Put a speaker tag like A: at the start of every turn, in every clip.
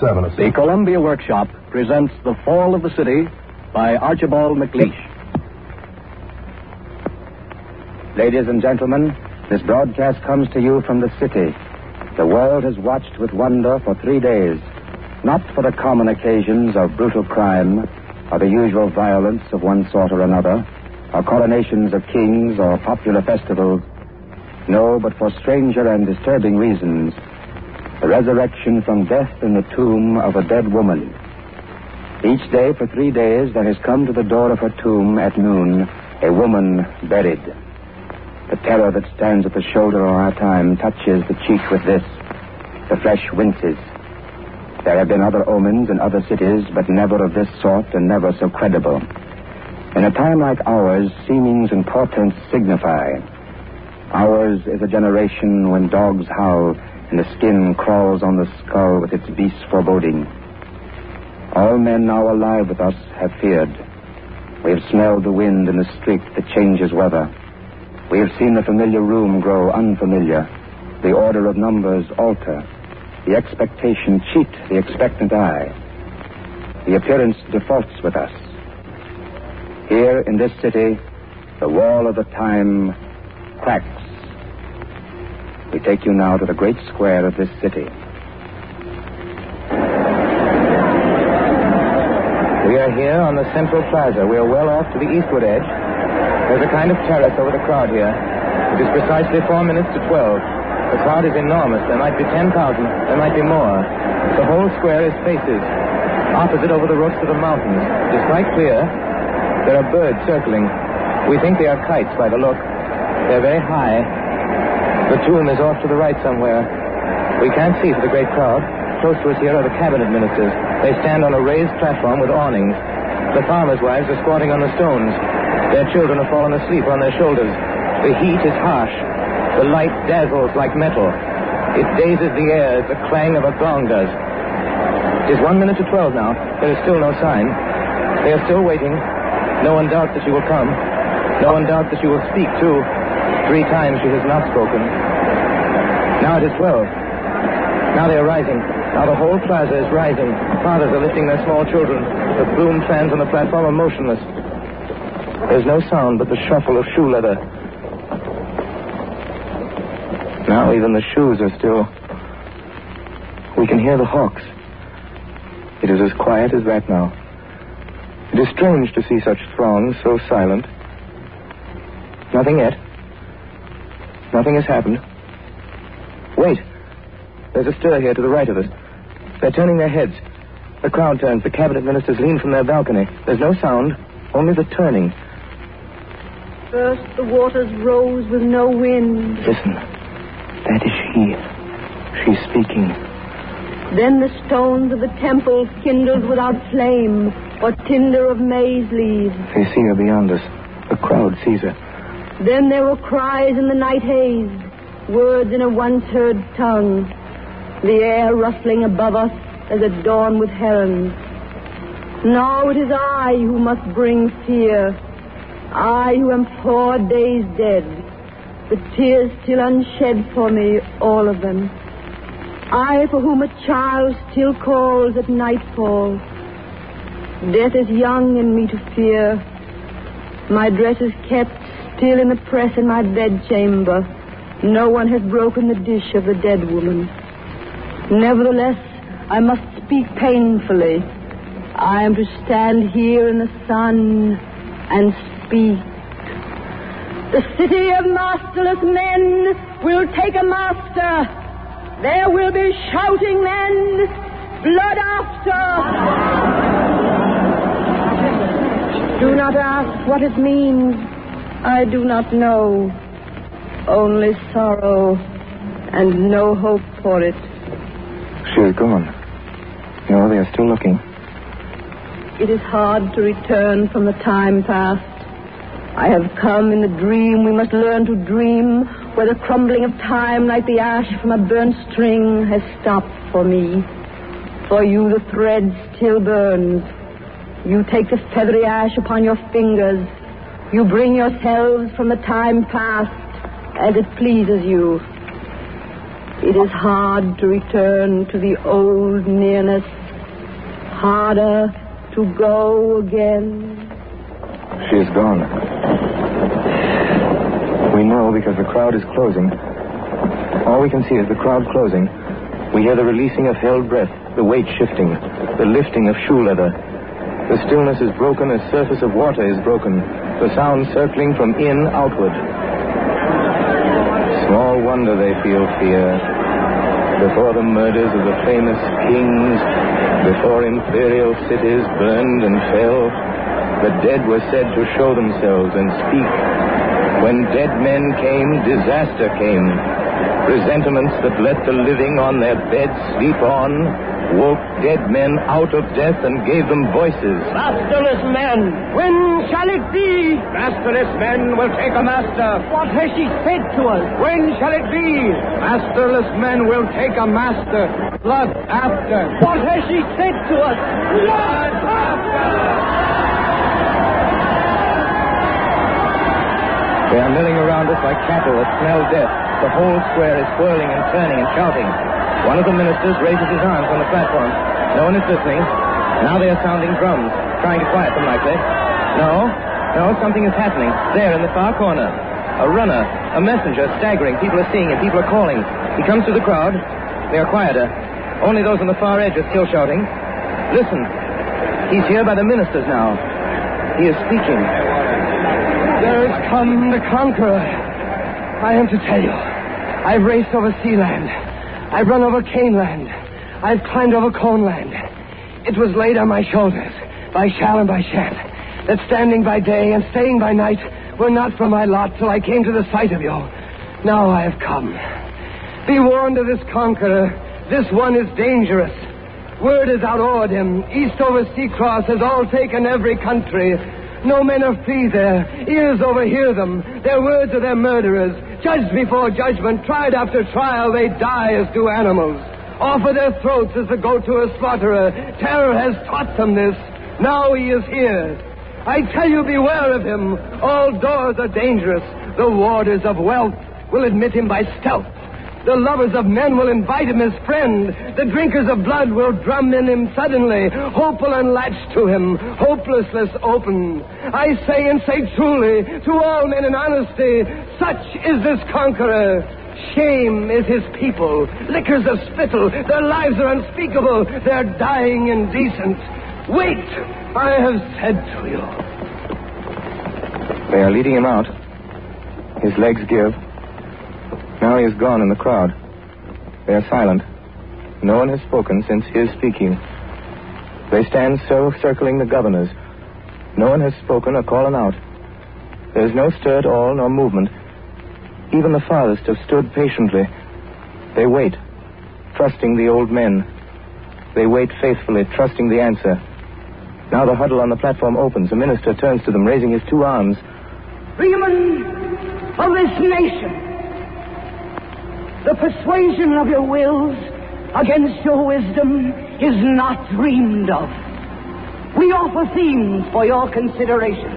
A: 7.
B: The Columbia Workshop presents The Fall of the City by Archibald MacLeish.
C: Ladies and gentlemen, this broadcast comes to you from the city. The world has watched with wonder for 3 days, not for the common occasions of brutal crime or the usual violence of one sort or another, or coronations of kings or popular festivals. No, but for stranger and disturbing reasons. The resurrection from death in the tomb of a dead woman. Each day for 3 days there has come to the door of her tomb at noon a woman buried. The terror that stands at the shoulder of our time touches the cheek with this. The flesh winces. There have been other omens in other cities, but never of this sort and never so credible. In a time like ours, seemings and portents signify. Ours is a generation when dogs howl and the skin crawls on the skull with its beast's foreboding. All men now alive with us have feared. We have smelled the wind in the street that changes weather. We have seen the familiar room grow unfamiliar, the order of numbers alter, the expectation cheat the expectant eye. The appearance defaults with us. Here in this city, the wall of the time cracks. We take you now to the great square of this city.
D: We are here on the Central Plaza. We are well off to the eastward edge. There's a kind of terrace over the crowd here. It is precisely 4 minutes to 12. The crowd is enormous. There might be 10,000. There might be more. The whole square is faces. Opposite over the roofs of the mountains. It is quite clear. There are birds circling. We think they are kites by the look. They're very high. The tomb is off to the right somewhere. We can't see for the great crowd. Close to us here are the cabinet ministers. They stand on a raised platform with awnings. The farmers' wives are squatting on the stones. Their children have fallen asleep on their shoulders. The heat is harsh. The light dazzles like metal. It dazes the air as the clang of a gong does. It is 1 minute to 12 now. There is still no sign. They are still waiting. No one doubts that she will come. No one doubts that she will speak, too. 3 times she has not spoken. Now it is 12. Now they are rising. Now the whole plaza is rising. Fathers are lifting their small children. The broom fans on the platform are motionless. There's no sound but the shuffle of shoe leather. Now even the shoes are still. We can hear the hawks. It is as quiet as that now. It is strange to see such throngs so silent. Nothing yet. Nothing has happened. Wait. There's a stir here to the right of us. They're turning their heads. The crowd turns. The cabinet ministers lean from their balcony. There's no sound, only the turning.
E: First the waters rose with no wind.
D: Listen. That is she. She's speaking.
E: Then the stones of the temple kindled without flame or tinder of maize leaves.
D: They see her beyond us. The crowd sees her.
E: Then there were cries in the night haze, words in a once-heard tongue, the air rustling above us as at dawn with herons. Now it is I who must bring fear, I who am 4 days dead, the tears still unshed for me, all of them. I for whom a child still calls at nightfall. Death is young in me to fear. My dress is kept still in the press in my bedchamber. No one has broken the dish of the dead woman. Nevertheless, I must speak painfully. I am to stand here in the sun and speak. The city of masterless men will take a master. There will be shouting men, blood after. Do not ask what it means. I do not know. Only sorrow and no hope for it.
D: She is gone. No, they are still looking.
E: It is hard to return from the time past. I have come in the dream we must learn to dream, where the crumbling of time like the ash from a burnt string has stopped for me. For you the thread still burns. You take the feathery ash upon your fingers. You bring yourselves from the time past as it pleases you. It is hard to return to the old nearness, harder to go again.
D: She is gone. We know because the crowd is closing. All we can see is the crowd closing. We hear the releasing of held breath, the weight shifting, the lifting of shoe leather. The stillness is broken as surface of water is broken, the sound circling from in outward. Small wonder they feel fear. Before the murders of the famous kings, before imperial cities burned and fell, the dead were said to show themselves and speak. When dead men came, disaster came. Presentiments that let the living on their beds sleep on woke dead men out of death and gave them voices.
A: Masterless men, when shall it be? Masterless men will take a master. What has she said to us? When shall it be? Masterless men will take a master. Blood after. What has she said to us? Blood after!
D: They are milling around us like cattle that smell death. The whole square is whirling and turning and shouting. One of the ministers raises his arms on the platform. No one is listening. Now they are sounding drums, trying to quiet them likely. No, something is happening. There in the far corner. A runner, a messenger, staggering. People are seeing him. People are calling. He comes to the crowd. They are quieter. Only those on the far edge are still shouting. Listen. He's here by the ministers now. He is speaking.
A: There has come the conqueror. I am to tell you. I've raced over sea land. I've run over cane land. I've climbed over cone land. It was laid on my shoulders by Shall and by Shan, that standing by day and staying by night were not for my lot till I came to the sight of you. Now I have come. Be warned of this conqueror. This one is dangerous. Word is out o'er him. East over sea cross has all taken every country. No men are free there. Ears overhear them. Their words are their murderers. Judged before judgment, tried after trial, they die as do animals. Offer their throats as the goat to a slaughterer. Terror has taught them this. Now he is here. I tell you, beware of him. All doors are dangerous. The warders of wealth will admit him by stealth. The lovers of men will invite him as friend. The drinkers of blood will drum in him suddenly. Hope will unlatch to him. Hopelessness open. I say and say truly, to all men in honesty, such is this conqueror. Shame is his people. Liquors of spittle. Their lives are unspeakable. They're dying indecent. Wait, I have said to you.
D: They are leading him out. His legs give. Now he is gone in the crowd. They are silent. No one has spoken since his speaking. They stand so, circling the governors. No one has spoken or callen out. There is no stir at all, nor movement. Even the farthest have stood patiently. They wait, trusting the old men. They wait faithfully, trusting the answer. Now the huddle on the platform opens. A minister turns to them, raising his two arms.
A: Freemen of this nation, the persuasion of your wills against your wisdom is not dreamed of. We offer themes for your consideration.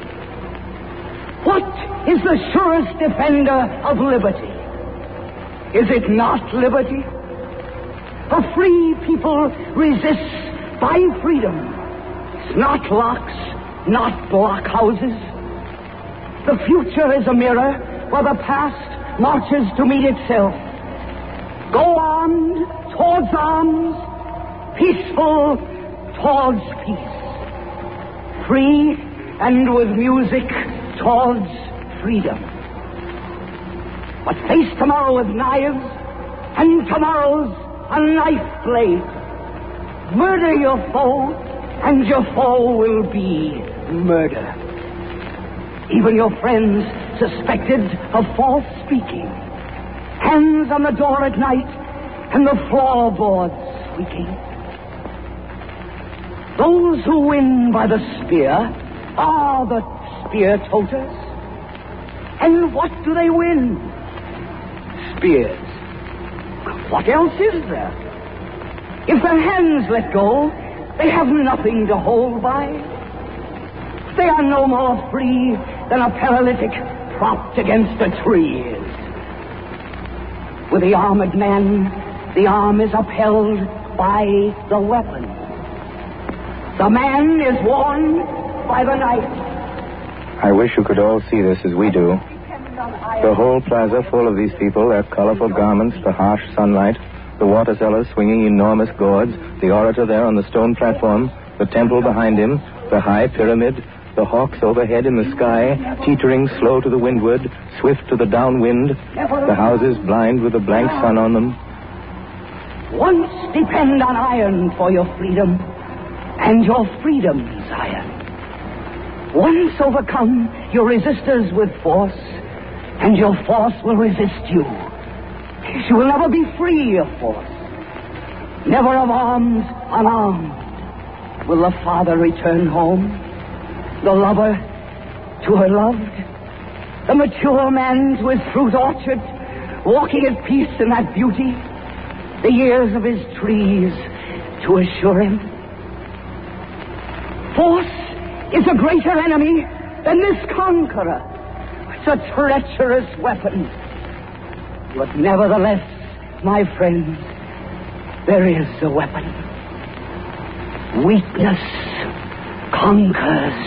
A: What is the surest defender of liberty? Is it not liberty? A free people resists by freedom, not locks, not blockhouses. The future is a mirror where the past marches to meet itself. Go armed towards arms, peaceful towards peace. Free and with music towards freedom. But face tomorrow with knives, and tomorrow's a knife blade. Murder your foe, and your foe will be murder. Even your friends suspected of false speaking. Hands on the door at night, and the floorboards squeaking. Those who win by the spear are the spear toters. And what do they win? Spears. What else is there? If their hands let go, they have nothing to hold by. They are no more free than a paralytic propped against a tree is.
F: With the armored men, the arm is upheld by the weapon. The man is worn by the knife.
D: I wish you could all see this as we do. The whole plaza full of these people, their colorful garments, the harsh sunlight, the water sellers swinging enormous gourds, the orator there on the stone platform, the temple behind him, the high pyramid, the hawks overhead in the sky, teetering slow to the windward, swift to the downwind, the houses blind with the blank sun on them.
F: Once depend on iron for your freedom, and your freedom's iron. Once overcome your resistors with force, and your force will resist you. You will never be free of force. Never of arms unarmed will the father return home, the lover to her loved, the mature man to his fruit orchard, walking at peace in that beauty, the years of his trees to assure him. Force is a greater enemy than this conqueror. It's a treacherous weapon. But nevertheless, my friends, there is a weapon. Weakness conquers.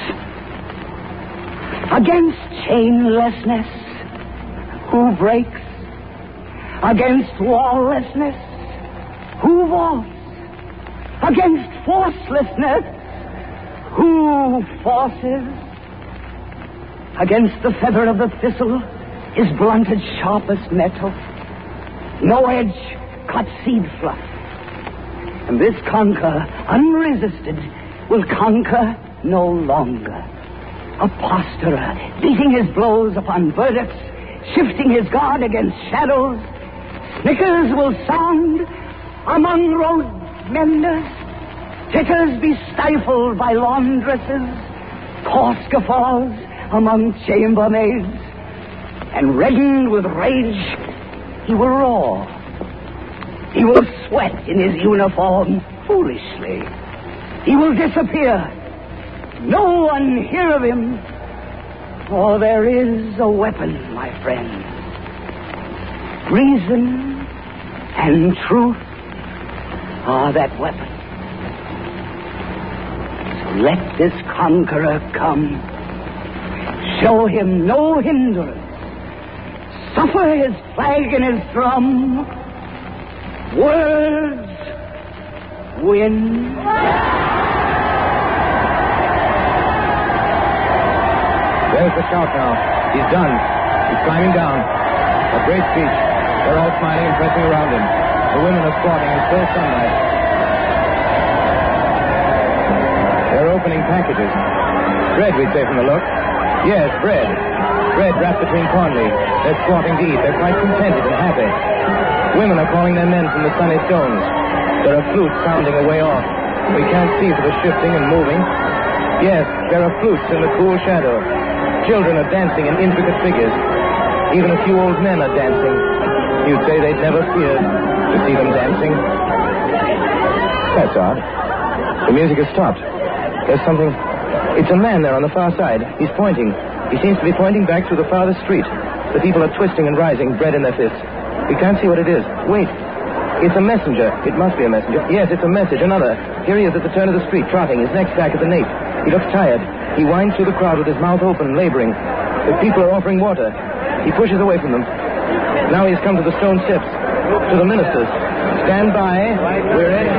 F: Against chainlessness, who breaks? Against walllessness, who vaults? Against forcelessness, who forces? Against the feather of the thistle is blunted sharpest metal. No edge cuts seed fluff. And this conqueror, unresisted, will conquer no longer. A posturer, beating his blows upon verdicts, shifting his guard against shadows. Snickers will sound among road menders. Titters be stifled by laundresses. Coarse guffaws among chambermaids. And reddened with rage, he will roar. He will sweat in his uniform foolishly. He will disappear. No one hear of him. For there is a weapon, my friend. Reason and truth are that weapon. So let this conqueror come. Show him no hindrance. Suffer his flag and his drum. Words win.
D: There's the shout now. He's done. He's climbing down. A great speech. They're all smiling and pressing around him. The women are squatting in full sunlight. They're opening packages. Bread, we'd say from the look. Yes, bread. Bread wrapped between corn leaves. They're squatting to eat. They're quite contented and happy. Women are calling their men from the sunny stones. There are flutes sounding a way off. We can't see for the shifting and moving. Yes, there are flutes in the cool shadow. Children are dancing in intricate figures. Even a few old men are dancing. You'd say they'd never feared to see them dancing. That's odd. The music has stopped. There's something... It's a man there on the far side. He's pointing. He seems to be pointing back through the farthest street. The people are twisting and rising, bread in their fists. We can't see what it is. Wait. It's a messenger. It must be a messenger. Yes, it's a message. Another. Here he is at the turn of the street, trotting, his neck back at the nape. He looks tired. He winds through the crowd with his mouth open, laboring. The people are offering water. He pushes away from them. Now he's come to the stone steps. To the ministers. Stand by. We're ready.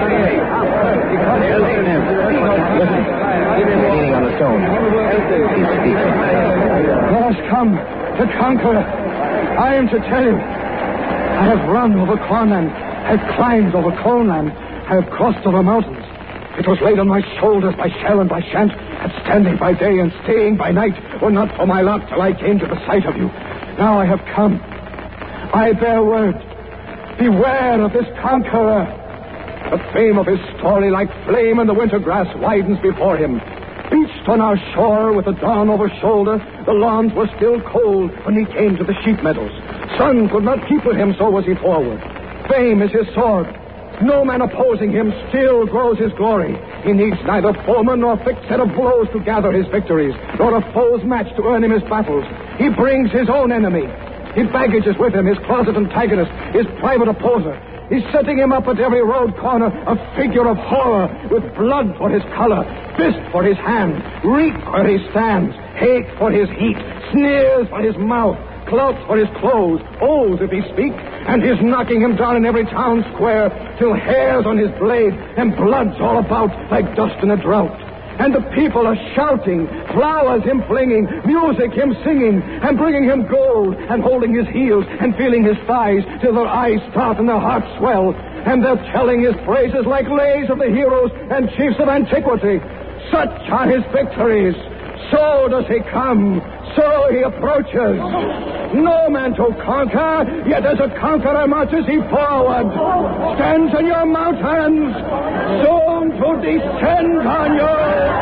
D: Listen. He's leaning on the stone. He's speaking.
A: Let us come to conquer. I am to tell him. I have run over cornland. I have climbed over coneland. I have crossed over mountains. It was laid on my shoulders by shell and by shant, and standing by day and staying by night were not for my lot till I came to the sight of you. Now I have come. I bear word. Beware of this conqueror. The fame of his story, like flame in the winter grass, widens before him. Beached on our shore with the dawn over shoulder, the lawns were still cold when he came to the sheep meadows. Sun could not keep with him, so was he forward. Fame is his sword. No man opposing him still grows his glory. He needs neither foeman nor fixed set of blows to gather his victories, nor a foe's match to earn him his battles. He brings his own enemy.
G: His baggage is with him, his closet antagonist, his private opposer. He's setting him up at every road corner, a figure of horror, with blood for his color, fist for his hand, reek where he stands, hate for his heat, sneers for his mouth, clouts for his clothes, oaths if he speak, and he's knocking him down in every town square till hair's on his blade and blood's all about like dust in a drought. And the people are shouting, flowers him flinging, music him singing, and bringing him gold, and holding his heels, and feeling his thighs, till their eyes start and their hearts swell. And they're telling his praises like lays of the heroes and chiefs of antiquity. Such are his victories. So does he come. So he approaches. No man to conquer, yet as a conqueror marches he forward. Stands on your mountains, soon to descend on you.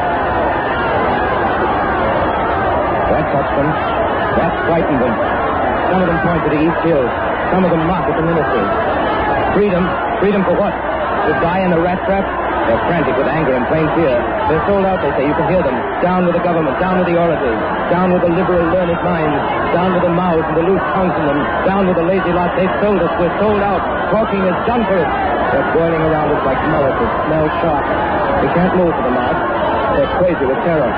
D: That touched them. That frightened them. Some of them point to the East Hills. Some of them mock at the ministers. Freedom? Freedom for what? To die in a rat trap? They're frantic with anger and plain fear. They're sold out, they say. You can hear them. Down with the government. Down with the orators. Down with the liberal, learned minds. Down with the mouths and the loose tongues in them. Down with the lazy lot. They've sold us. We're sold out. Talking is done for it. They're boiling around us like mullets that smell sharp. We can't move for the march. They're crazy with terror.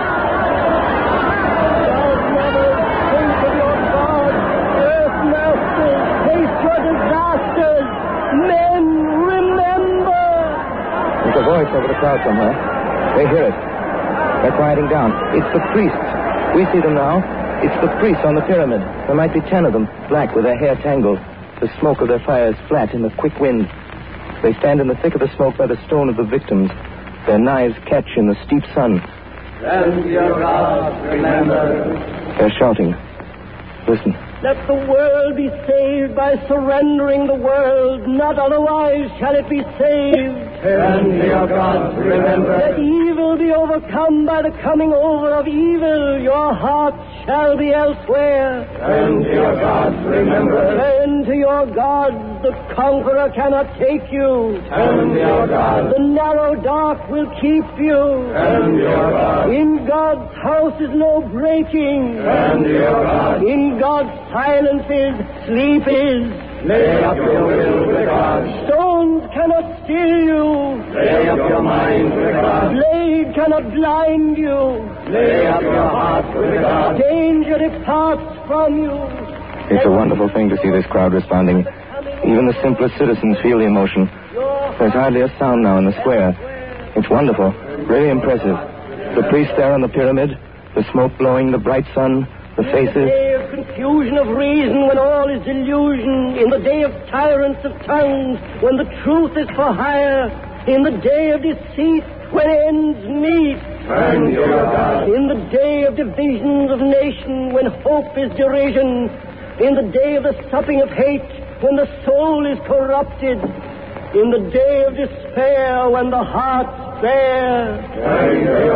D: There's a voice over the crowd somewhere. They hear it. They're quieting down. It's the priests. We see them now. It's the priests on the pyramid. There might be 10 of them, black with their hair tangled. The smoke of their fires flat in the quick wind. They stand in the thick of the smoke by the stone of the victims. Their knives catch in the steep sun.
A: And your God remember.
D: They're shouting. Listen.
A: Let the world be saved by surrendering the world, not otherwise shall it be saved.
H: And your God remember.
A: Let evil be overcome by the coming over of evil. Your heart shall be elsewhere.
H: And your God remember.
A: Turn to your God, the conqueror cannot take you.
H: And your God.
A: The narrow dark will keep you.
H: And your God.
A: In God's house is no breaking.
H: And your God.
A: In God's silence is, sleep is.
H: Lay up your will with God.
A: Stones cannot still you.
H: Lay up your mind with God.
A: Blade cannot blind you.
H: Lay up your heart with God.
A: Danger departs from you.
D: It's a wonderful thing to see this crowd responding. Even the simplest citizens feel the emotion. There's hardly a sound now in the square. It's wonderful, really impressive. The priests there on the pyramid, the smoke blowing, the bright sun, the faces.
A: In the day of confusion of reason, when all is delusion, in the day of tyrants of tongues, when the truth is for hire, in the day of deceit, when ends meet,
H: And your God.
A: in the day of divisions of nation, when hope is derision, in the day of the supping of hate, when the soul is corrupted, in the day of despair, when the heart's bare.
H: And your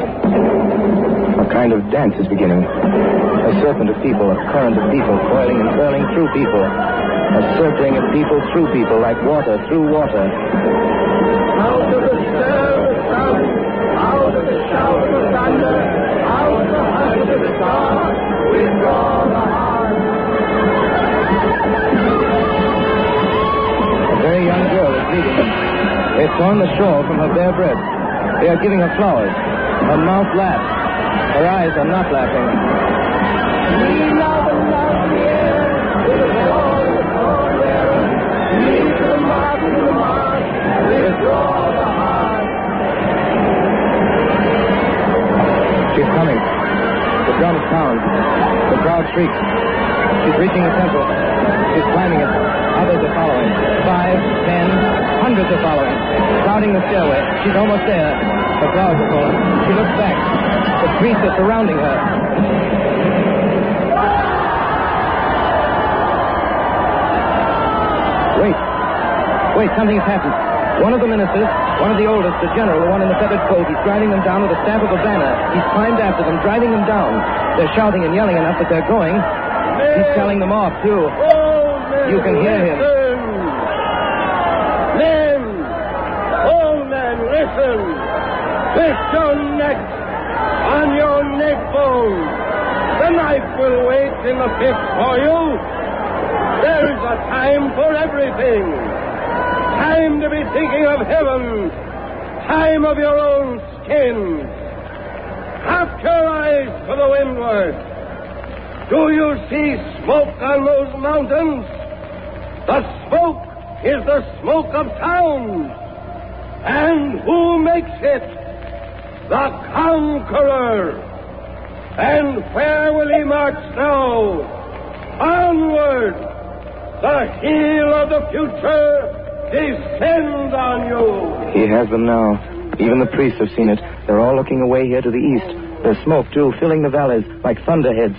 H: God.
D: A kind of dance is beginning. A serpent of people, a current of people, coiling and curling through people. A circling of people through people, like water through water.
H: Out of the stir of the sun, out of the shout of the thunder, out of the hush of the dark, withdraw the heart.
D: A very young girl is leading them. They've torn the shawl from her bare breast. They are giving her flowers. Her mouth laughs. Her eyes are not laughing.
A: We love and love the air, with the joy of the forebearer. Lead to the mark, withdraw the heart.
D: She's coming. The drums pound. The crowd shrieks. She's reaching the temple. She's climbing it. Others are following. 5, 10, hundreds are following. Crowding the stairway. She's almost there. The crowds are full. She looks back. The priests are surrounding her. Wait, something has happened. One of the ministers, one of the oldest, the general, the one in the feathered coat, he's driving them down with the staff of a banner. He's climbed after them, driving them down. They're shouting and yelling enough that they're going. He's telling them off, too. You can hear him.
A: Men, all men, listen. Twist your neck on your neck bone. The knife will wait in the pit for you.
H: There's a time for everything. Time to be thinking of heaven. Time of your own skin. Cast your eyes to the windward. Do you see smoke on those mountains? The smoke is the smoke of towns. And who makes it? The conqueror. And where will he march now? Onward! The heel of the future descends on you.
D: He has them now. Even the priests have seen it. They're all looking away here to the east. There's smoke, too, filling the valleys like thunderheads.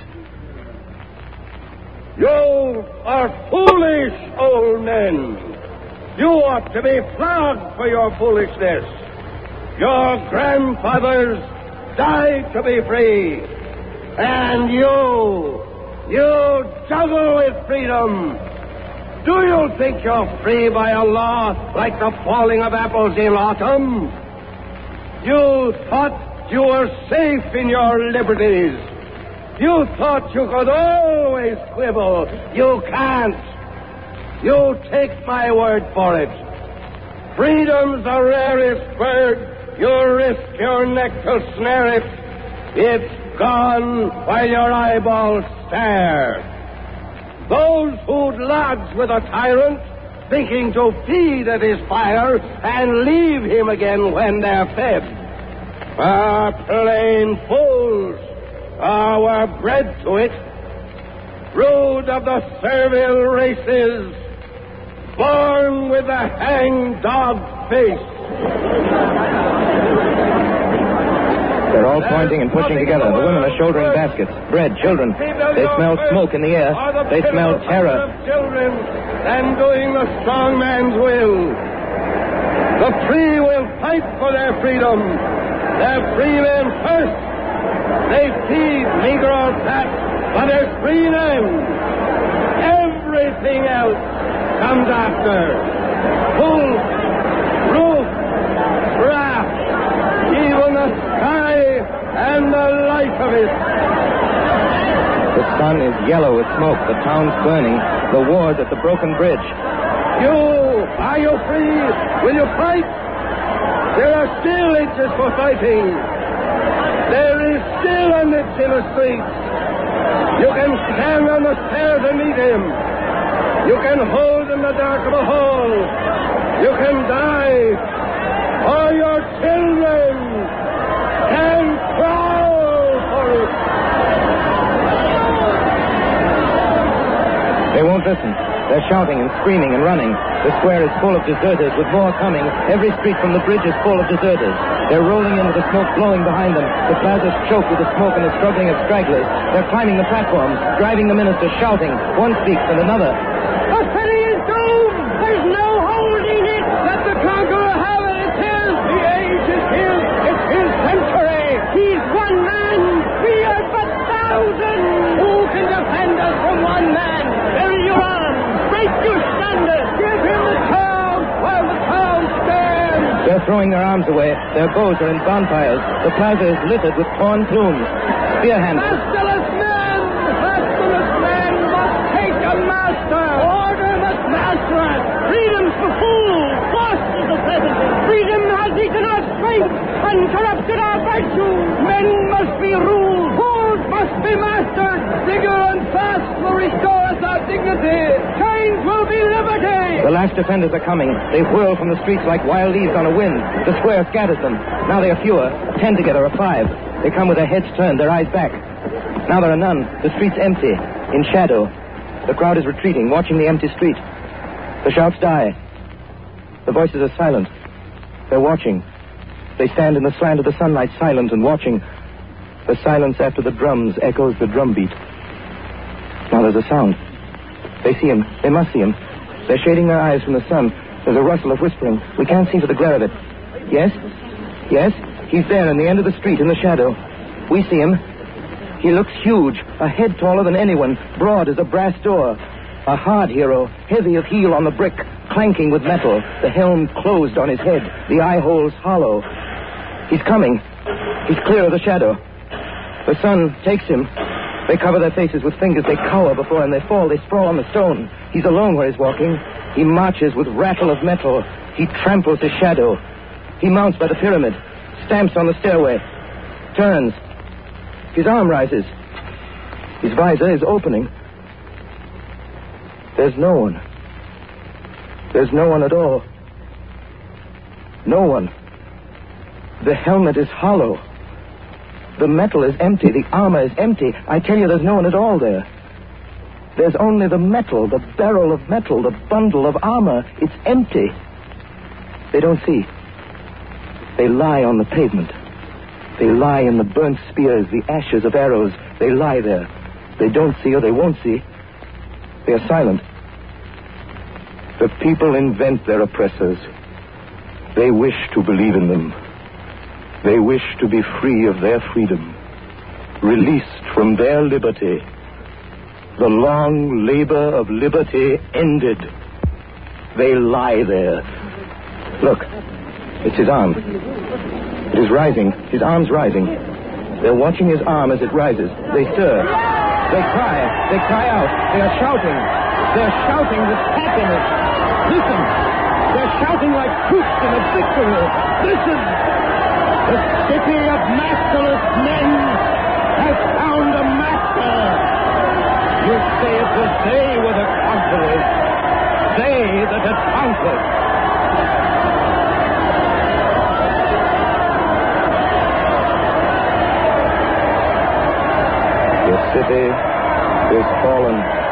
H: You are foolish, old men. You ought to be flogged for your foolishness. Your grandfathers died to be free. And you juggle with freedom. Do you think you're free by a law like the falling of apples in autumn? You thought you were safe in your liberties. You thought you could always quibble. You can't. You take my word for it. Freedom's the rarest bird. You risk your neck to snare it. It's gone while your eyeballs stare. Those who'd lodge with a tyrant, thinking to feed at his fire and leave him again when they're fed, are plain fools. We're bred to it. Brood of the servile races, born with the hang-dog face.
D: They're all pointing and pushing together. The women are shouldering baskets. Bread, children. They smell smoke in the air. They smell terror.
H: Children and doing the strong man's will. The free will fight for their freedom. They're free men first. They feed Negro cats, but they're free men. Everything else comes after. Food, roof, raft, even the sky and the life of it.
D: The sun is yellow with smoke. The town's burning. The war's at the broken bridge.
H: Are you free? Will you fight? There are still itches for fighting. There is still a niche in the streets. You can stand on the stairs and meet him. You can hold in the dark of a hall. You can die. Or your children can crawl for it.
D: They won't listen. They're shouting and screaming and running. The square is full of deserters, with more coming. Every street from the bridge is full of deserters. They're rolling in with the smoke blowing behind them. The plaza's choked with the smoke and the struggling of stragglers. They're climbing the platforms, driving the minister, shouting. One speaks and another.
A: The city is doomed! There's no holding it! Let the conqueror have it! It's his! The age is his! It's his century! He's one man! We are but thousands! Who can defend us from one man? Bury your arms! Break your standard! Give him the town while the town stands!
D: They're throwing their arms away. Their bows are in bonfires. The plaza is littered with torn plumes. Spear handles.
A: Masterless men! Masterless men must take a master! Order must master us! Freedom's for fools! Lost is the present! Freedom has eaten our strength and corrupted our virtue! Men must be ruled! Fools must be mastered! Vigor and fast will restore us our dignity! Change will be liberty!
D: The last defenders are coming. They whirl from the streets like wild leaves on a wind. The square scatters them. Now they are fewer. 10 together or 5. They come with their heads turned, their eyes back. Now there are none. The street's empty, in shadow. The crowd is retreating, watching the empty street. The shouts die. The voices are silent. They're watching. They stand in the slant of the sunlight, silent and watching. The silence after the drums echoes the drum beat. Now there's a sound. They see him. They must see him. They're shading their eyes from the sun. There's a rustle of whispering. We can't see for the glare of it. Yes? Yes? He's there in the end of the street in the shadow. We see him. He looks huge, a head taller than anyone, broad as a brass door. A hard hero, heavy of heel on the brick, clanking with metal, the helm closed on his head, the eye holes hollow. He's coming. He's clear of the shadow. The sun takes him. They cover their faces with fingers. They cower before him. They fall. They sprawl on the stone. He's alone where he's walking. He marches with rattle of metal. He tramples his shadow. He mounts by the pyramid. Stamps on the stairway. Turns. His arm rises. His visor is opening. There's no one. There's no one at all. No one. The helmet is hollow. The metal is empty. The armor is empty. I tell you, there's no one at all there. There's only the metal, the barrel of metal, the bundle of armor. It's empty. They don't see. They lie on the pavement. They lie in the burnt spears, the ashes of arrows. They lie there. They don't see or they won't see. They are silent. The people invent their oppressors. They wish to believe in them. They wish to be free of their freedom, released from their liberty. The long labor of liberty ended. They lie there. Look, it's his arm. It is rising. His arm's rising. They're watching his arm as it rises. They stir. They cry. They cry out. They are shouting. They're shouting with happiness. Listen. They're shouting like troops in a victory. Listen. The city of masterless men has found a master. You say it was they were the conquerors. They that had conquered. The city is fallen.